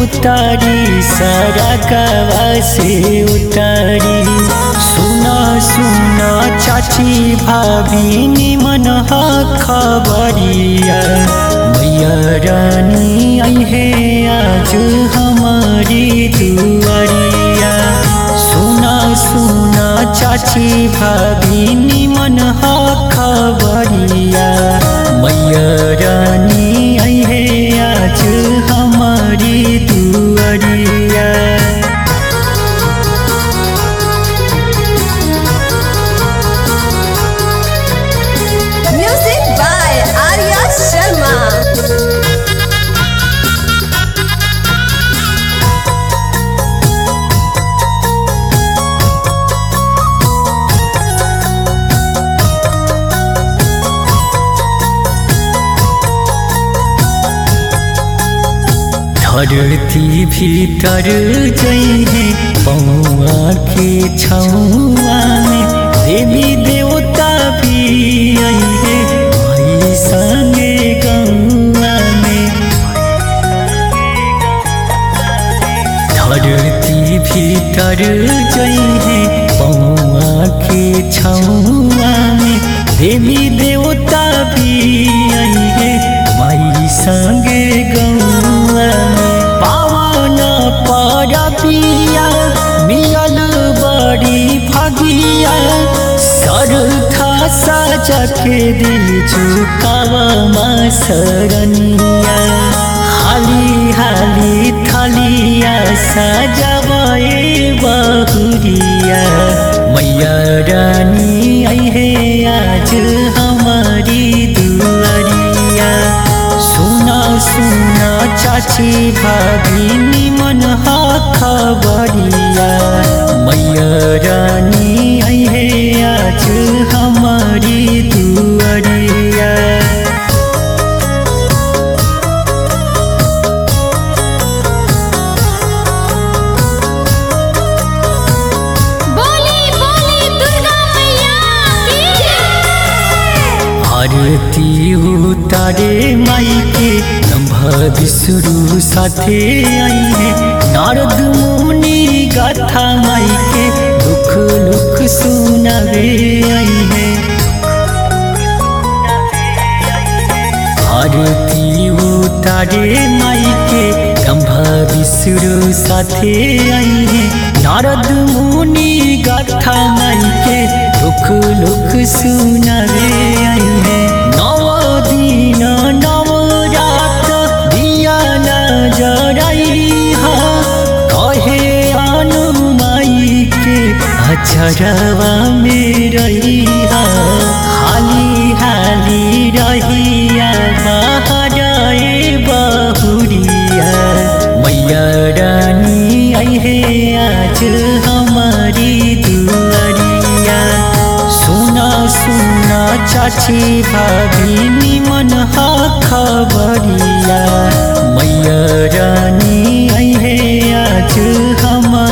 उतारी सारा कवा से उतारी। सुना सुना चाची भाभी निमन खबरिया, मैया रानी आई है आज हमारी दुआरिया। सुना सुना चाची भाभी निमन खबरिया, मैया रानी आई है आज हमारी दुआरिया। Music by Arya Sharma. धरती भीतर जइहे पौआ के छौआ में, देवी देवता भी अइहे भाई संगे गौआ में। धरती भीतर जइहे पौआ के छौआ में, देवी देवता भी अइहे भाई संगे गौआ में। पावन परबिया मिलल बड़ी भगिया, सरधा सजा के दिल झुकावा माँ सरनिया। हाली हाली थालिया सजावे बहुरिया, मैया रानी आई है आज हमारी दुआरिया। सुना सुना चाची भाभी निमन खबरिया, मैया रानी आई है आज हमारी दुआरिया। बोली बोली दुर्गा मैया की। आरती उतारे माई के ब्रह्मा विष्णु साथे आई है, नारद मुनि गाथा माई के दुख लुख सुनावे आई है। आरती उतारे माई के ब्रह्मा विष्णु साथे आई है, नारद मुनि गाथा माई के दुख लुख सुनावे आई है। नव दिन नव रात दिया न जराई हा, कहे अनु माई के अचरवा में रही हा। हाली हाली रहिया बहराए बहुरिया, मैया रानी आई है आज हमारी दुआरिया। सुना सुना चाची भाभी निमन खबरिया, मैया रानी आई है आज हमारी